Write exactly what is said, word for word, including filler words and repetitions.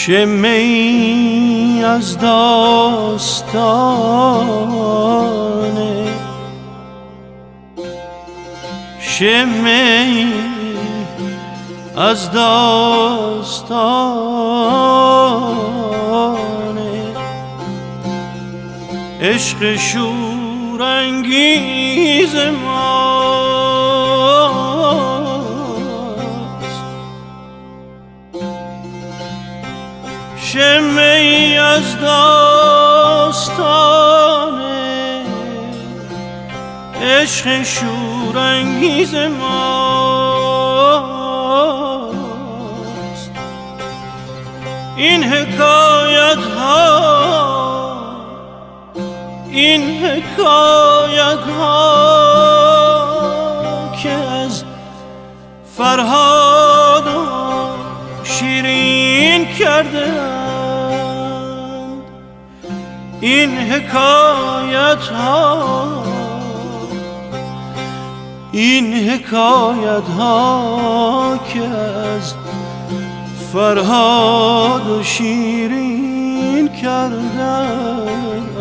شمعی از داستانه، شمعی از داستانه، عشق شورانگیز ماست. شمعی از داستانه، عشق شورانگیز ماست. این حکایت ها، این حکایت ها که از فرهاد و شیرین کردند، این حکایت ها، این حکایت ها که از فرهاد و شیرین کردند.